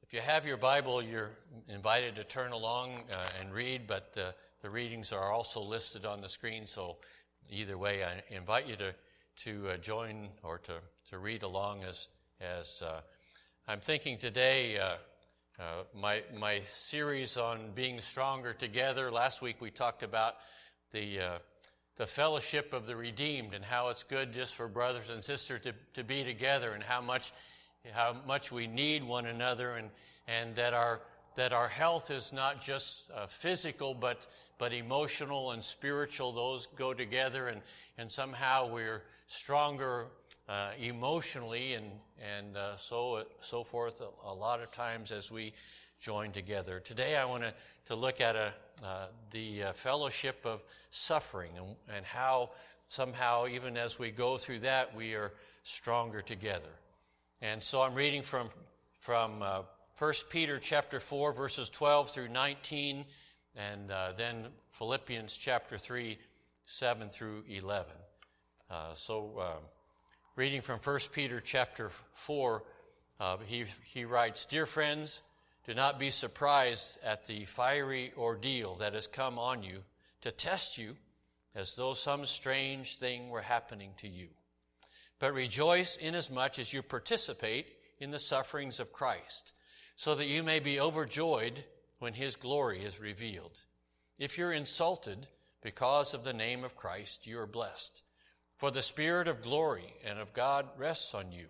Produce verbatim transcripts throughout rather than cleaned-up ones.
If you have your Bible, you're invited to turn along uh, and read, but the, the readings are also listed on the screen, so either way, I invite you to, to uh, join or to, to read along as, as uh, I'm thinking today, uh, uh, my, my series on being stronger together. Last week we talked about the, uh, the fellowship of the redeemed and how it's good just for brothers and sisters to, to be together, and how much how much we need one another, and, and that our that our health is not just uh, physical, but but emotional and spiritual. Those go together, and, and somehow we're stronger uh, emotionally, and and uh, so so forth. A, a lot of times as we join together. Today, I want to to look at a uh, the uh, fellowship of suffering, and, and how somehow even as we go through that, we are stronger together. And so I'm reading from from uh, First Peter chapter four, verses twelve through nineteen, and uh, then Philippians chapter three, seven through eleven. Uh, so uh, reading from First Peter chapter four, uh, he, he writes, "Dear friends, do not be surprised at the fiery ordeal that has come on you to test you as though some strange thing were happening to you. But rejoice inasmuch as you participate in the sufferings of Christ, so that you may be overjoyed when his glory is revealed. If you're insulted because of the name of Christ, you are blessed, for the Spirit of glory and of God rests on you.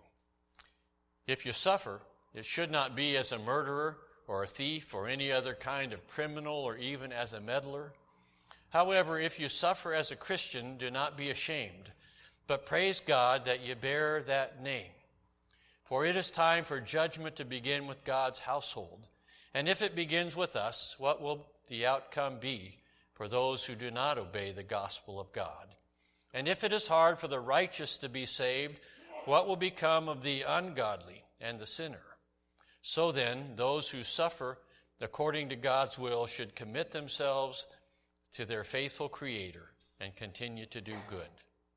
If you suffer, it should not be as a murderer or a thief or any other kind of criminal or even as a meddler. However, if you suffer as a Christian, do not be ashamed, but praise God that you bear that name. For it is time for judgment to begin with God's household. And if it begins with us, what will the outcome be for those who do not obey the gospel of God? And if it is hard for the righteous to be saved, what will become of the ungodly and the sinner? So then, those who suffer according to God's will should commit themselves to their faithful Creator and continue to do good."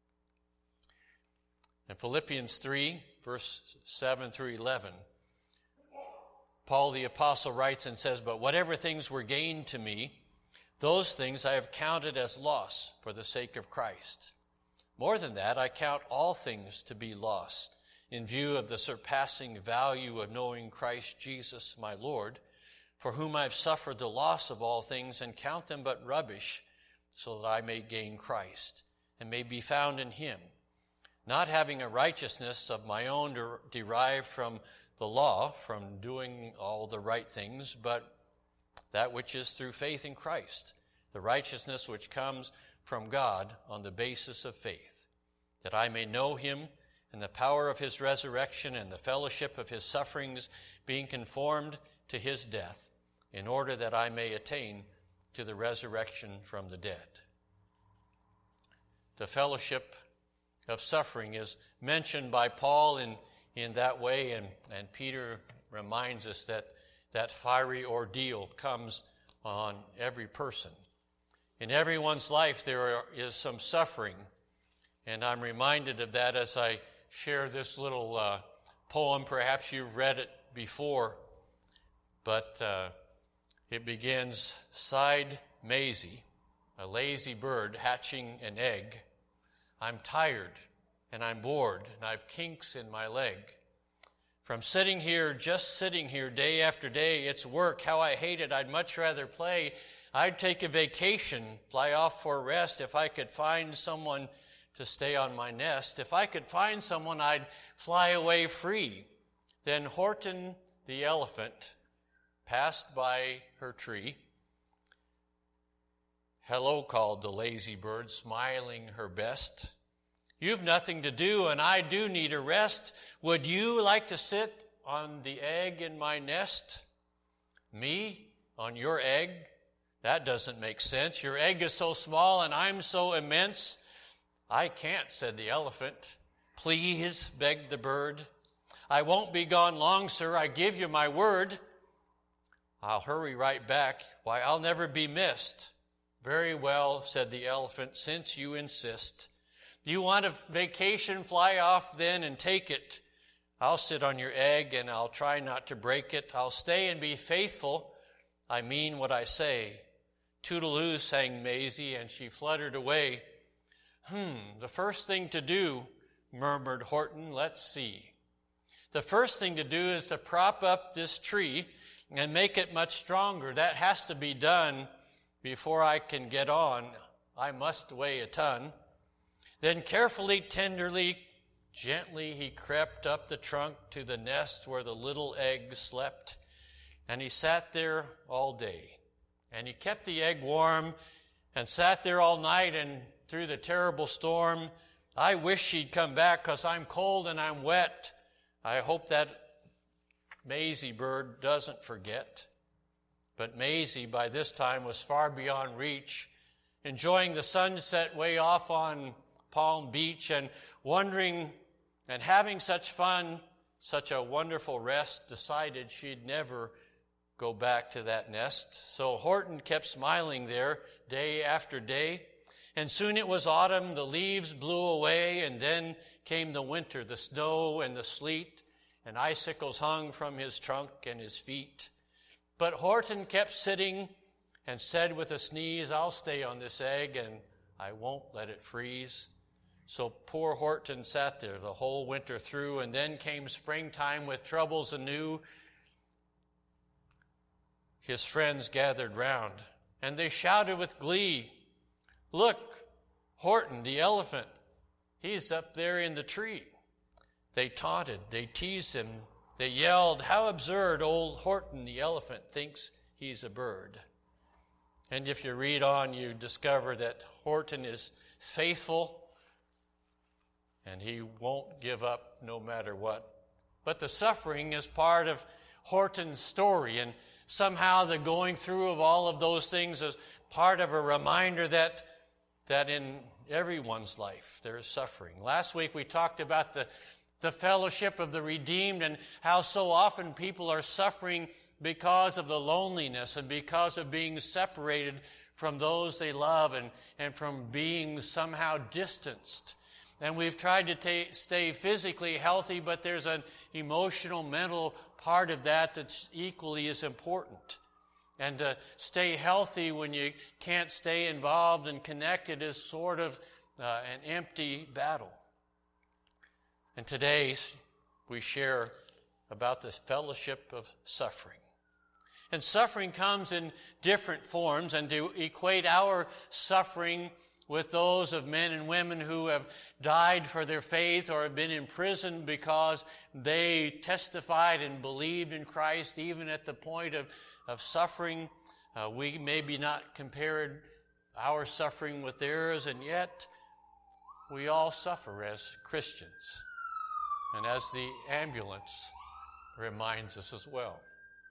In Philippians three, verse seven through eleven, Paul the Apostle writes and says, "But whatever things were gained to me, those things I have counted as loss for the sake of Christ. More than that, I count all things to be loss in view of the surpassing value of knowing Christ Jesus my Lord, for whom I have suffered the loss of all things, and count them but rubbish, so that I may gain Christ, and may be found in him, not having a righteousness of my own der- derived from the law, from doing all the right things, but that which is through faith in Christ, the righteousness which comes from God on the basis of faith, that I may know him and the power of his resurrection and the fellowship of his sufferings, being conformed to his death, in order that I may attain to the resurrection from the dead." The fellowship of suffering is mentioned by Paul in, in that way, and, and Peter reminds us that that fiery ordeal comes on every person. In everyone's life there is some suffering, and I'm reminded of that as I share this little uh, poem. Perhaps you've read it before, but uh, it begins, "Sighed Maisie, a lazy bird hatching an egg. I'm tired and I'm bored and I've kinks in my leg. From sitting here, just sitting here day after day, it's work, how I hate it, I'd much rather play. I'd take a vacation, fly off for a rest if I could find someone to stay on my nest. If I could find someone, I'd fly away free." Then Horton the elephant passed by her tree. "Hello," called the lazy bird, smiling her best. "You've nothing to do, and I do need a rest. Would you like to sit on the egg in my nest?" "Me? On your egg? That doesn't make sense. Your egg is so small, and I'm so immense." "I can't," said the elephant. "Please," begged the bird. "I won't be gone long, sir, I give you my word." "I'll hurry right back. Why, I'll never be missed." "Very well," said the elephant, "since you insist. You want a vacation, fly off then and take it. I'll sit on your egg and I'll try not to break it. I'll stay and be faithful. I mean what I say. Toodaloo, sang Maisie, and she fluttered away. Hmm, the first thing to do, murmured Horton, let's see. The first thing to do is to prop up this tree and make it much stronger. That has to be done before I can get on. I must weigh a ton. Then carefully, tenderly, gently he crept up the trunk to the nest where the little egg slept. And he sat there all day. And he kept the egg warm and sat there all night and through the terrible storm. I wish she'd come back because I'm cold and I'm wet. I hope that Maisie bird doesn't forget. But Maisie by this time was far beyond reach, enjoying the sunset way off on Palm Beach and wondering and having such fun, such a wonderful rest, decided she'd never go back to that nest. So Horton kept smiling there day after day. And soon it was autumn, the leaves blew away, and then came the winter, the snow and the sleet, and icicles hung from his trunk and his feet. But Horton kept sitting and said with a sneeze, I'll stay on this egg and I won't let it freeze. So poor Horton sat there the whole winter through, and then came springtime with troubles anew. His friends gathered round, and they shouted with glee, Look, Horton, the elephant, he's up there in the tree. They taunted, they teased him, they yelled, How absurd, old Horton, the elephant, thinks he's a bird. And if you read on, you discover that Horton is faithful, and he won't give up no matter what. But the suffering is part of Horton's story, and somehow the going through of all of those things is part of a reminder that that in everyone's life there is suffering. Last week we talked about the, the fellowship of the redeemed and how so often people are suffering because of the loneliness and because of being separated from those they love and, and from being somehow distanced. And we've tried to ta- stay physically healthy, but there's an emotional, mental part of that that's equally as important. And to stay healthy when you can't stay involved and connected is sort of uh, an empty battle. And today we share about the fellowship of suffering. And suffering comes in different forms, and to equate our suffering with those of men and women who have died for their faith or have been imprisoned because they testified and believed in Christ even at the point of, of suffering. Uh, we maybe not compared our suffering with theirs, and yet we all suffer as Christians. And as the ambulance reminds us as well.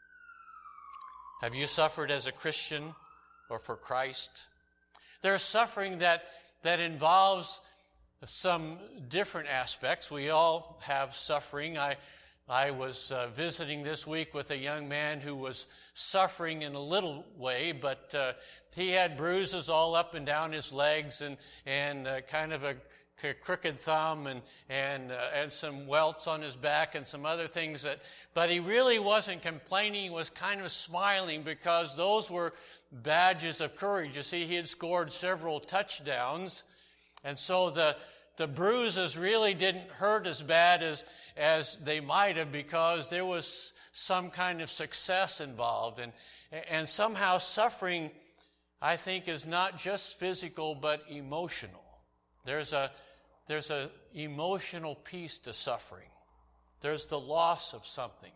Have you suffered as a Christian or for Christ? There's suffering that, that involves some different aspects. We all have suffering. I, I was uh, visiting this week with a young man who was suffering in a little way, but uh, he had bruises all up and down his legs and, and uh, kind of a crooked thumb and and uh, and some welts on his back and some other things that, but he really wasn't complaining. He was kind of smiling because those were badges of courage. You see, he had scored several touchdowns, and so the the bruises really didn't hurt as bad as as they might have because there was some kind of success involved, and and somehow suffering, I think, is not just physical but emotional. There's a There's an emotional piece to suffering. There's the loss of something.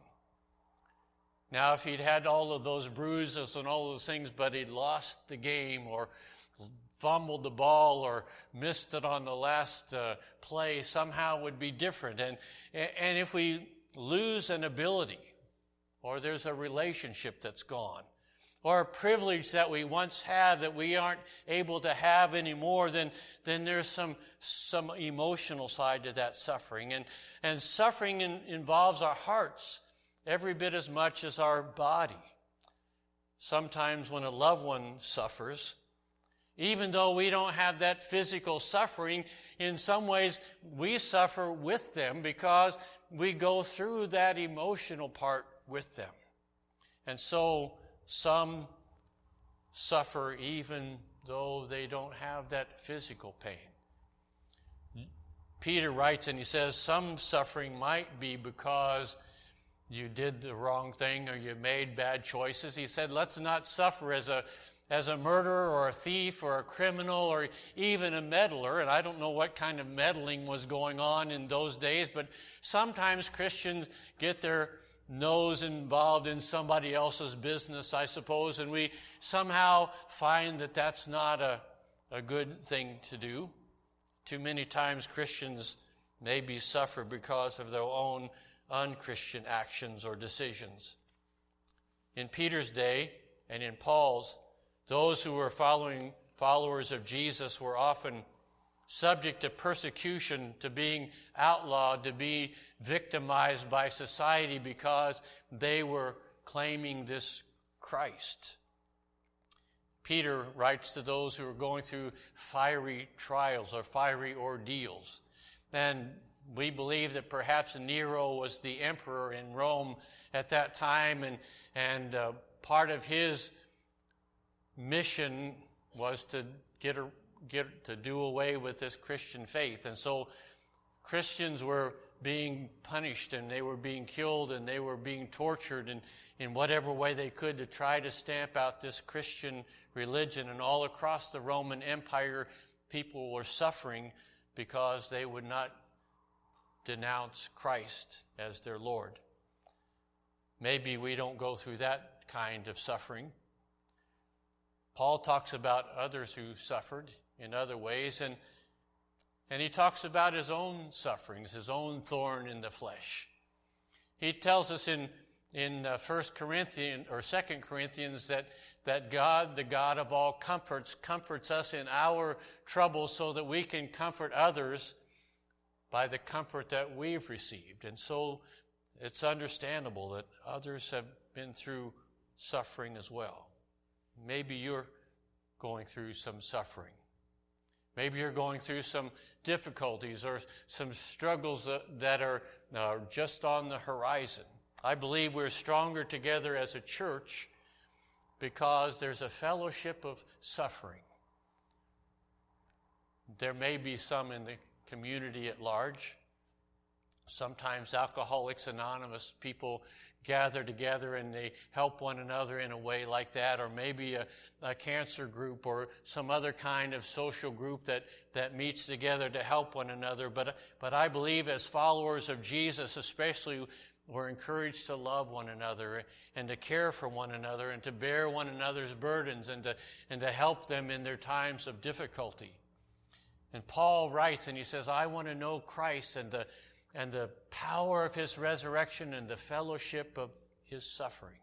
Now, if he'd had all of those bruises and all those things, but he'd lost the game or fumbled the ball or missed it on the last uh, play, somehow would be different. And, and if we lose an ability, or there's a relationship that's gone, or a privilege that we once had that we aren't able to have anymore, then, then there's some, some emotional side to that suffering. And, and suffering in, involves our hearts every bit as much as our body. Sometimes when a loved one suffers, even though we don't have that physical suffering, in some ways we suffer with them because we go through that emotional part with them. And so some suffer even though they don't have that physical pain. Peter writes and he says, some suffering might be because you did the wrong thing or you made bad choices. He said, let's not suffer as a as a murderer or a thief or a criminal or even a meddler. And I don't know what kind of meddling was going on in those days, but sometimes Christians get their nose involved in somebody else's business, I suppose, and we somehow find that that's not a, a good thing to do. Too many times Christians maybe suffer because of their own unchristian actions or decisions. In Peter's day and in Paul's, those who were following followers of Jesus were often subject to persecution, to being outlawed, to be victimized by society because they were claiming this Christ. Peter writes to those who are going through fiery trials or fiery ordeals. And we believe that perhaps Nero was the emperor in Rome at that time, and, and uh, part of his mission was to get, a, get to do away with this Christian faith. And so Christians were being punished, and they were being killed, and they were being tortured in, in whatever way they could to try to stamp out this Christian religion. And all across the Roman Empire, people were suffering because they would not denounce Christ as their Lord. Maybe we don't go through that kind of suffering. Paul talks about others who suffered in other ways, and and he talks about his own sufferings, his own thorn in the flesh. He tells us in in uh, First Corinthians or Second Corinthians that that God, the God of all comforts, comforts us in our troubles so that we can comfort others by the comfort that we've received. And so it's understandable that others have been through suffering as well. Maybe you're going through some suffering. Maybe you're going through some difficulties or some struggles that are uh, just on the horizon. I believe we're stronger together as a church because there's a fellowship of suffering. There may be some in the community at large. Sometimes Alcoholics Anonymous people gather together and they help one another in a way like that, or maybe a, a cancer group or some other kind of social group that, that meets together to help one another. But, but I believe as followers of Jesus especially, we're encouraged to love one another and to care for one another and to bear one another's burdens and to, and to help them in their times of difficulty. And Paul writes and he says, I want to know Christ and the and the power of his resurrection and the fellowship of his suffering.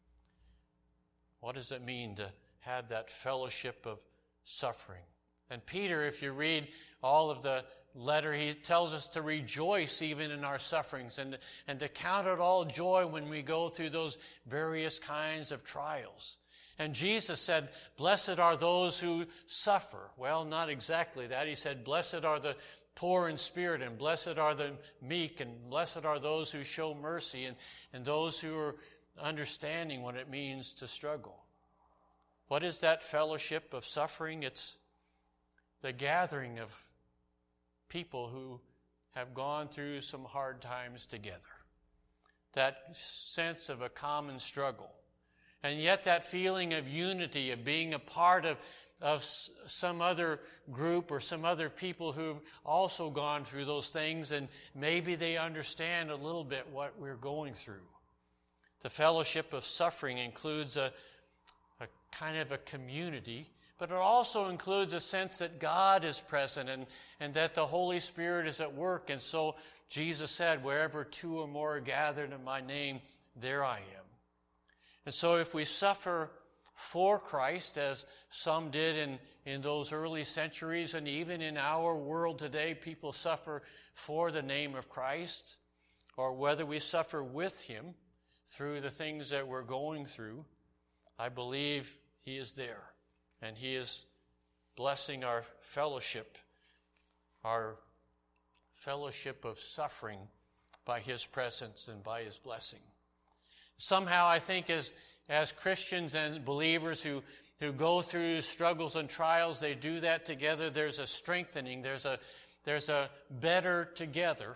What does it mean to have that fellowship of suffering? And Peter, if you read all of the letter, he tells us to rejoice even in our sufferings and, and to count it all joy when we go through those various kinds of trials. And Jesus said, blessed are those who suffer. Well, not exactly that. He said, blessed are the poor in spirit, and blessed are the meek, and blessed are those who show mercy, and, and those who are understanding what it means to struggle. What is that fellowship of suffering? It's the gathering of people who have gone through some hard times together. That sense of a common struggle. And yet that feeling of unity, of being a part of of some other group or some other people who've also gone through those things, and maybe they understand a little bit what we're going through. The fellowship of suffering includes a, a kind of a community, but it also includes a sense that God is present and, and that the Holy Spirit is at work. And so Jesus said, wherever two or more are gathered in my name, there I am. And so if we suffer for Christ, as some did in, in those early centuries, and even in our world today, people suffer for the name of Christ, or whether we suffer with him through the things that we're going through, I believe he is there, and he is blessing our fellowship, our fellowship of suffering by His presence and by His blessing. Somehow I think as, as Christians and believers who, who go through struggles and trials, they do that together. There's a strengthening. There's a, there's a better together.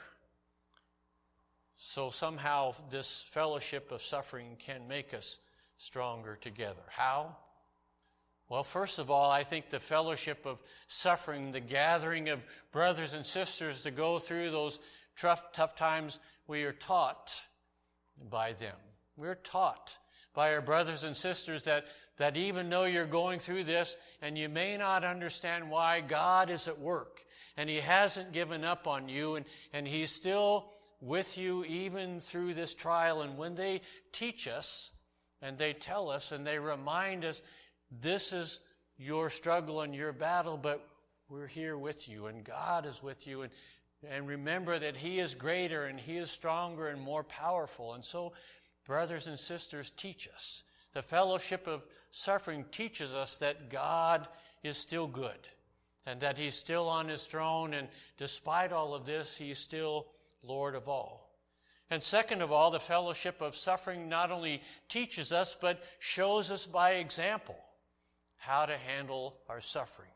So somehow this fellowship of suffering can make us stronger together. How? Well, first of all, I think the fellowship of suffering, the gathering of brothers and sisters to go through those tough, tough times, we are taught by them. We're taught by our brothers and sisters that, that even though you're going through this and you may not understand why, God is at work and He hasn't given up on you, and, and He's still with you even through this trial. And when they teach us and they tell us and they remind us, this is your struggle and your battle, but we're here with you and God is with you. And, and remember that He is greater and He is stronger and more powerful. And so, brothers and sisters, teach us. The fellowship of suffering teaches us that God is still good and that He's still on His throne, and despite all of this, He's still Lord of all. And second of all, the fellowship of suffering not only teaches us, but shows us by example how to handle our suffering.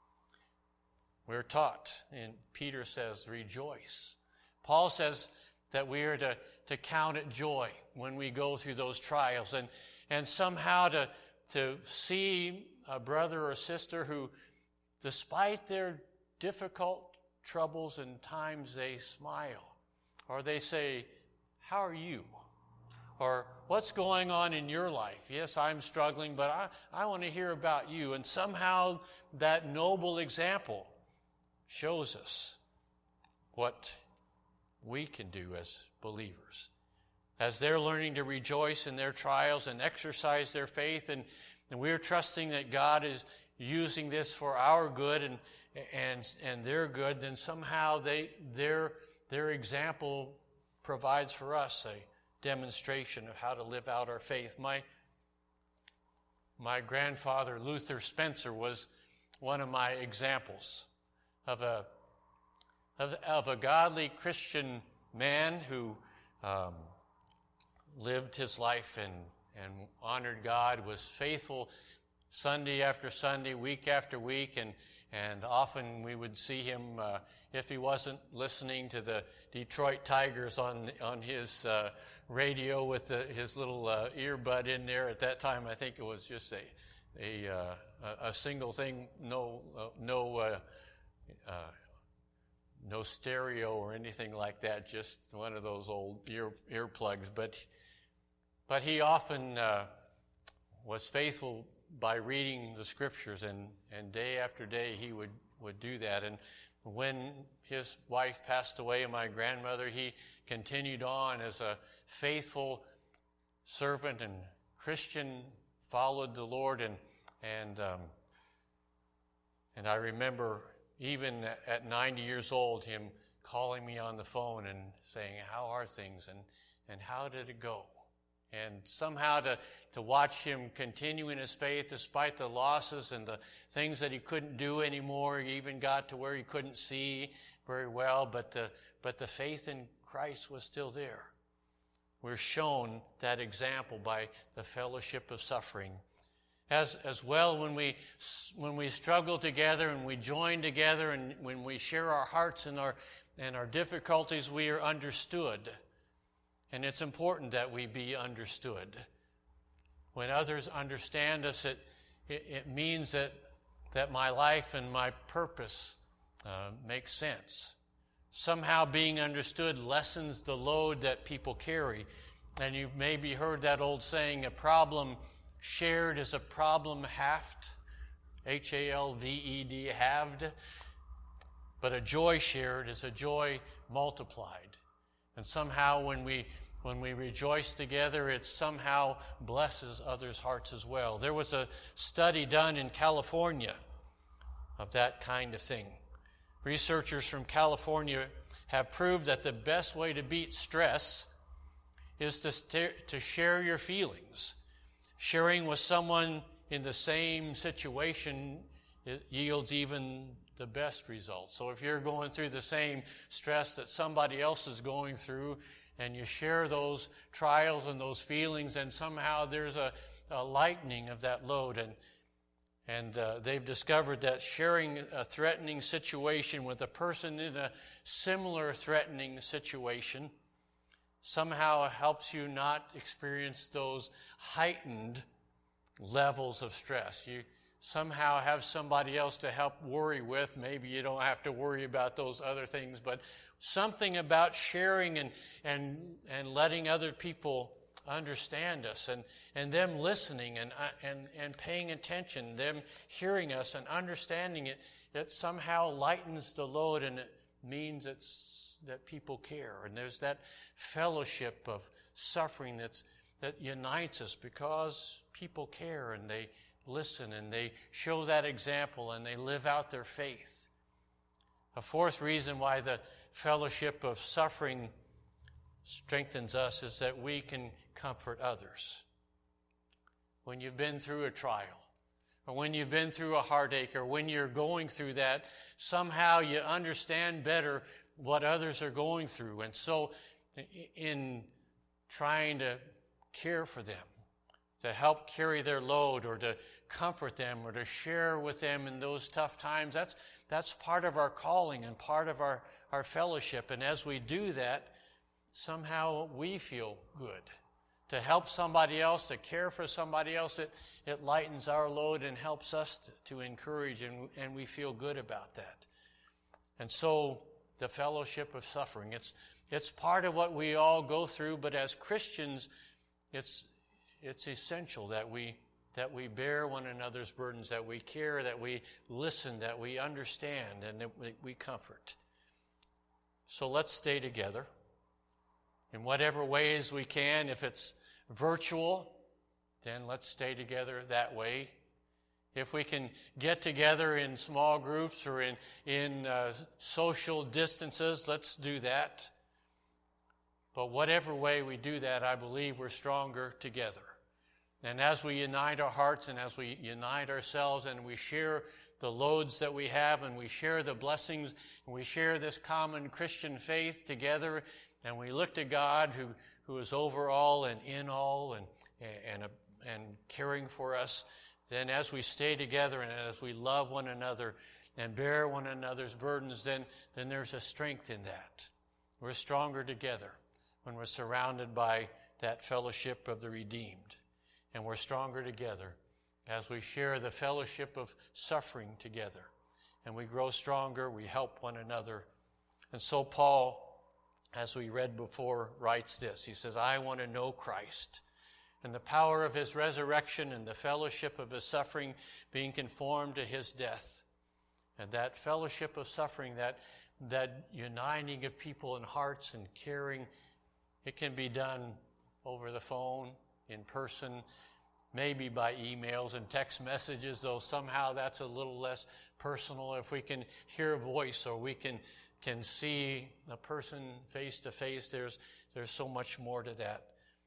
We're taught, and Peter says, rejoice. Paul says that we are to, to count it joy when we go through those trials, and, and somehow to, to see a brother or sister who, despite their difficult troubles and times, they smile. Or they say, how are you? Or what's going on in your life? Yes, I'm struggling, but I, I want to hear about you. And somehow that noble example shows us what we can do as believers. As they're learning to rejoice in their trials and exercise their faith, and, and we're trusting that God is using this for our good and and and their good, then somehow they their their example provides for us a demonstration of how to live out our faith. My my grandfather, Luther Spencer, was one of my examples of a of, of a godly Christian man who um, lived his life and and honored God, was faithful Sunday after Sunday, week after week, and and often we would see him uh, if he wasn't listening to the Detroit Tigers on on his uh, radio with the, his little uh, earbud in there. At that time, I think it was just a a uh, a single thing, no uh, no uh, uh, no stereo or anything like that, just one of those old ear earplugs. But but he often uh, was faithful by reading the Scriptures, and, and day after day he would, would do that. And when his wife passed away, my grandmother, he continued on as a faithful servant and Christian, followed the Lord, and and um, and I remember even at ninety years old, him calling me on the phone and saying, "How are things, and and how did it go?" And somehow to, to watch him continue in his faith despite the losses and the things that he couldn't do anymore. He even got to where he couldn't see very well, but the, but the faith in Christ was still there. We're shown that example by the fellowship of suffering. As, as well, when we, when we struggle together and we join together and when we share our hearts and our, and our difficulties, we are understood. And it's important that we be understood. When others understand us, it, it, it means that, that my life and my purpose uh, makes sense. Somehow being understood lessens the load that people carry. And you've maybe heard that old saying, a problem shared is a problem halved, H A L V E D, halved. But a joy shared is a joy multiplied. And somehow when we when we rejoice together, it somehow blesses others' hearts as well. There was a study done in California of that kind of thing. Researchers from California have proved that the best way to beat stress is to, st- to share your feelings. Sharing with someone in the same situation, it yields even the best results. So if you're going through the same stress that somebody else is going through, and you share those trials and those feelings, and somehow there's a, a lightening of that load. And And uh, they've discovered that sharing a threatening situation with a person in a similar threatening situation somehow helps you not experience those heightened levels of stress. You somehow have somebody else to help worry with. Maybe you don't have to worry about those other things, but something about sharing and and and letting other people understand us, and, and them listening and, and, and paying attention, them hearing us and understanding it, it somehow lightens the load, and it means it's, that people care. And there's that fellowship of suffering that's, that unites us because people care and they listen and they show that example and they live out their faith. A fourth reason why the fellowship of suffering strengthens us is that we can comfort others. When you've been through a trial, or when you've been through a heartache, or when you're going through that, somehow you understand better what others are going through. And so in trying to care for them, to help carry their load, or to comfort them, or to share with them in those tough times, that's that's part of our calling and part of our, our fellowship. And as we do that, somehow we feel good. To help somebody else, to care for somebody else, it, it lightens our load and helps us to, to encourage, and, and we feel good about that. And so the fellowship of suffering, it's it's part of what we all go through, but as Christians, it's it's essential that we that we bear one another's burdens, that we care, that we listen, that we understand, and that we, we comfort. So let's stay together in whatever ways we can. If it's virtual, then let's stay together that way. If we can get together in small groups or in, in uh, social distances, let's do that. But whatever way we do that, I believe we're stronger together. And as we unite our hearts and as we unite ourselves and we share the loads that we have and we share the blessings and we share this common Christian faith together, and we look to God who, who is over all and in all and, and, and caring for us, then as we stay together and as we love one another and bear one another's burdens, then, then there's a strength in that. We're stronger together when we're surrounded by that fellowship of the redeemed. And we're stronger together as we share the fellowship of suffering together. And we grow stronger, we help one another. And so Paul, as we read before, writes this. He says, I want to know Christ and the power of his resurrection and the fellowship of his suffering, being conformed to his death. And that fellowship of suffering, that, that uniting of people in hearts and caring, it can be done over the phone, in person, maybe by emails and text messages, though somehow that's a little less personal. If we can hear a voice or we can can see a person face to face, there's there's so much more to that.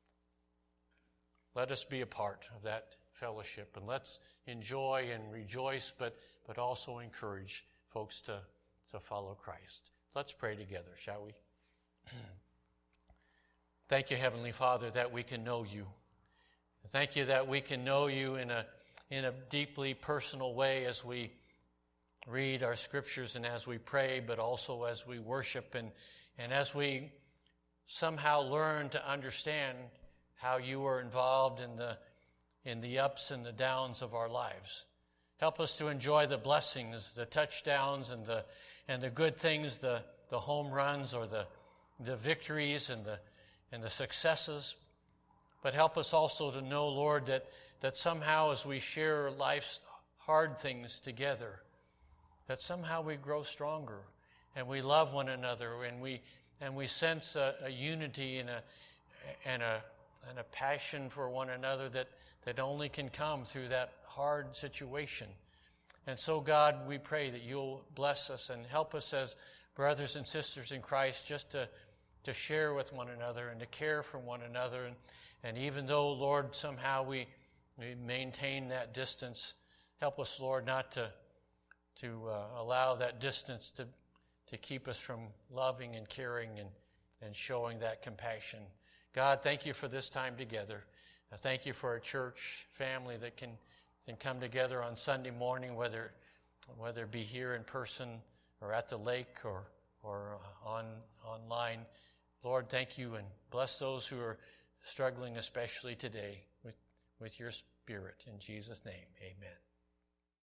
Let us be a part of that fellowship, and let's enjoy and rejoice, but but also encourage folks to, to follow Christ. Let's pray together, shall we? Thank you, Heavenly Father, that we can know you. Thank you that we can know you in a in a deeply personal way as we read our scriptures and as we pray, but also as we worship and, and as we somehow learn to understand how you are involved in the in the ups and the downs of our lives. Help us to enjoy the blessings, the touchdowns and the and the good things, the, the home runs or the the victories and the and the successes. But help us also to know, Lord, that, that somehow as we share life's hard things together, that somehow we grow stronger and we love one another and we and we sense a, a unity and a and a and a passion for one another that, that only can come through that hard situation. And so, God, we pray that you'll bless us and help us as brothers and sisters in Christ just to, to share with one another and to care for one another. And, and even though, Lord, somehow we, we maintain that distance, help us, Lord, not to to uh, allow that distance to, to keep us from loving and caring and, and showing that compassion. God, thank you for this time together. I thank you for a church family that can, can come together on Sunday morning, whether, whether it be here in person or at the lake or, or on online. Lord, thank you, and bless those who are struggling, especially today, with, with your Spirit. In Jesus' name, amen.